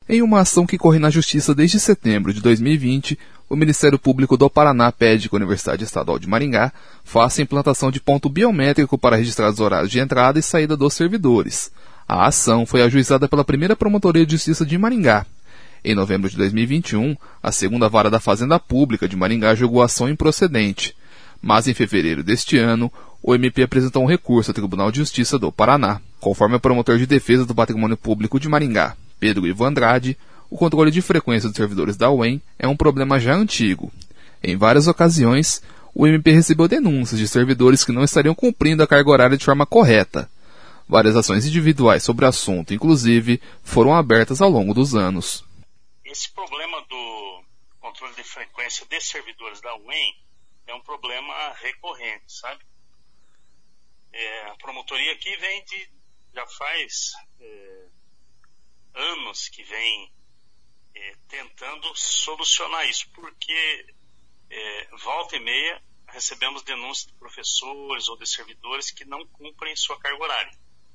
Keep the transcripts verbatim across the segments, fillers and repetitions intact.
Em uma ação que corre na Justiça desde setembro de dois mil e vinte, o Ministério Público do Paraná pede que a Universidade Estadual de Maringá faça a implantação de ponto biométrico para registrar os horários de entrada e saída dos servidores. A ação foi ajuizada pela primeira Promotoria de Justiça de Maringá. Em novembro de dois mil e vinte e um, a segunda Vara da Fazenda Pública de Maringá julgou a ação improcedente. Mas em fevereiro deste ano, o M P apresentou um recurso ao Tribunal de Justiça do Paraná. Conforme o promotor de defesa do Patrimônio Público de Maringá, Pedro Ivo Andrade, o controle de frequência dos servidores da U E M é um problema já antigo. Em várias ocasiões, o M P recebeu denúncias de servidores que não estariam cumprindo a carga horária de forma correta. Várias ações individuais sobre o assunto, inclusive, foram abertas ao longo dos anos. Esse problema do controle de frequência de servidores da U E M é um problema recorrente, sabe? É, a promotoria aqui vem de, já faz é, anos que vem é, tentando solucionar isso, porque é, volta e meia recebemos denúncias de professores ou de servidores que não cumprem sua carga horária,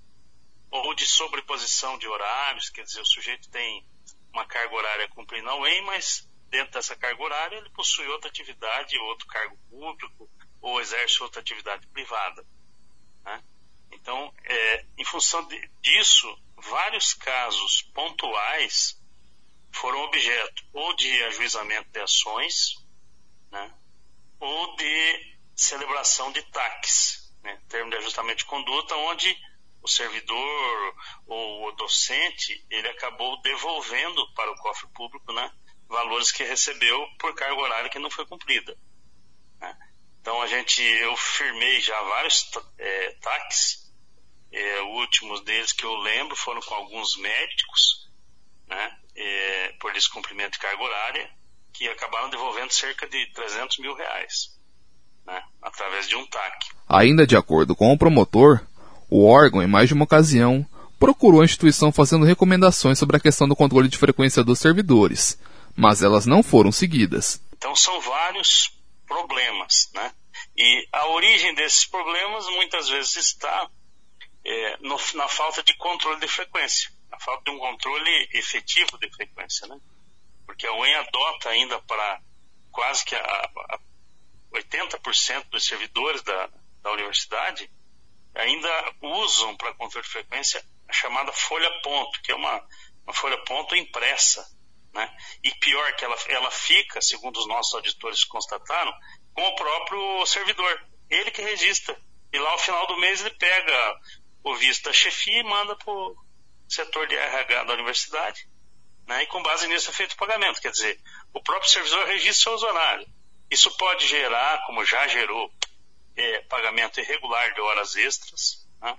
ou de sobreposição de horários, quer dizer, o sujeito tem uma carga horária a cumprir na U E M, mas dentro dessa carga horária ele possui outra atividade, outro cargo público, ou exerce outra atividade privada, né? Então, é, em função de, disso, vários casos pontuais foram objeto ou de ajuizamento de ações, né, ou de celebração de T A Cs, né, termo de ajustamento de conduta, onde o servidor ou o docente ele acabou devolvendo para o cofre público, né, valores que recebeu por carga horária que não foi cumprida, né. Então a gente, eu firmei já vários é, T A Cs, é, últimos deles que eu lembro foram com alguns médicos, né, é, por descumprimento de carga horária, que acabaram devolvendo cerca de trezentos mil reais, né, através de um T A C. Ainda de acordo com o promotor, o órgão, em mais de uma ocasião, procurou a instituição fazendo recomendações sobre a questão do controle de frequência dos servidores, mas elas não foram seguidas. Então são vários problemas, né? E a origem desses problemas muitas vezes está é, no, na falta de controle de frequência, na falta de um controle efetivo de frequência, né? Porque a U E M adota ainda para quase que a, a oitenta por cento dos servidores da, da universidade ainda usam para controle de frequência a chamada folha-ponto, que é uma, uma folha-ponto impressa, né? E pior que ela, ela fica, segundo os nossos auditores constataram, com o próprio servidor. Ele que registra. E lá ao final do mês ele pega o visto da chefia e manda para o setor de R H da universidade, né? E com base nisso é feito o pagamento. Quer dizer, o próprio servidor registra seus horários. Isso pode gerar, como já gerou, é, pagamento irregular de horas extras, né?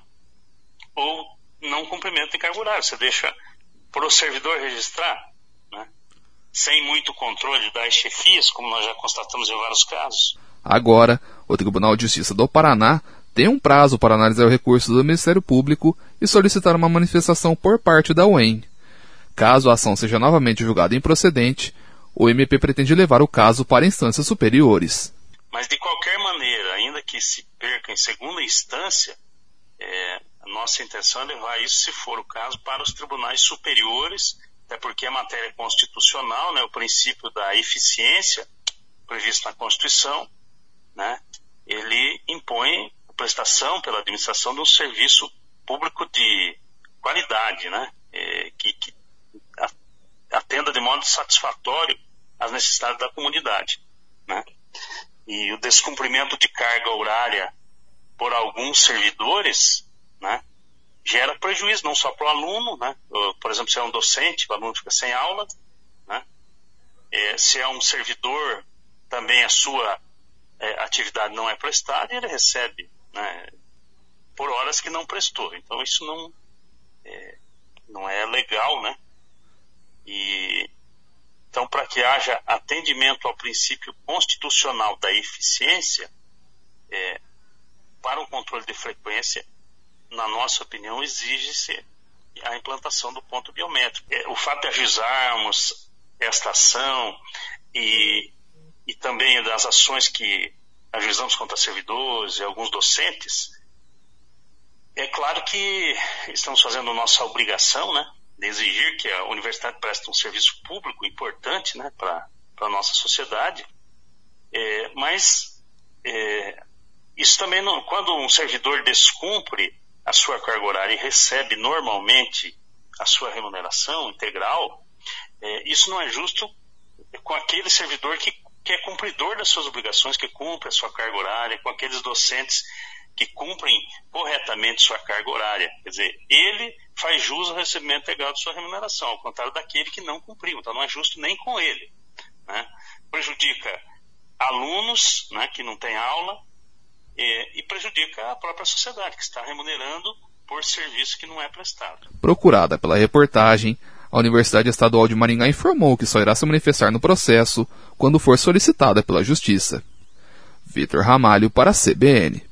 Ou não cumprimento de carga horária. Você deixa para o servidor registrar, né, sem muito controle das chefias, como nós já constatamos em vários casos. Agora, o Tribunal de Justiça do Paraná tem um prazo para analisar o recurso do Ministério Público e solicitar uma manifestação por parte da U E M. Caso a ação seja novamente julgada improcedente, o M P pretende levar o caso para instâncias superiores. Mas de qualquer maneira, ainda que se perca em segunda instância, é, a nossa intenção é levar isso, se for o caso, para os tribunais superiores, até porque a matéria é constitucional, né, o princípio da eficiência previsto na Constituição, né, ele impõe a prestação pela administração de um serviço público de qualidade, né, é, que, que atenda de modo satisfatório às necessidades da comunidade, né. E o descumprimento de carga horária por alguns servidores, né, gera prejuízo não só para o aluno, né, por exemplo, se é um docente, o aluno fica sem aula, né, é, se é um servidor, também a sua é, atividade não é prestada e ele recebe, né, por horas que não prestou. Então isso não é, não é legal, né? E então, para que haja atendimento ao princípio constitucional da eficiência, é, para o controle de frequência, na nossa opinião, exige-se a implantação do ponto biométrico. É, o fato de ajuizarmos esta ação e, e também das ações que ajuizamos contra servidores e alguns docentes, é claro que estamos fazendo nossa obrigação, né, exigir que a universidade preste um serviço público importante, né, para a nossa sociedade, é, mas é, isso também não, quando um servidor descumpre a sua carga horária e recebe normalmente a sua remuneração integral, é, isso não é justo com aquele servidor que, que é cumpridor das suas obrigações, que cumpre a sua carga horária, com aqueles docentes que cumprem corretamente sua carga horária. Quer dizer, ele faz jus ao recebimento integral de sua remuneração, ao contrário daquele que não cumpriu. Então não é justo nem com ele, né? Prejudica alunos, né, que não têm aula, e, e prejudica a própria sociedade, que está remunerando por serviço que não é prestado. Procurada pela reportagem, a Universidade Estadual de Maringá informou que só irá se manifestar no processo quando for solicitada pela Justiça. Vitor Ramalho para a C B N.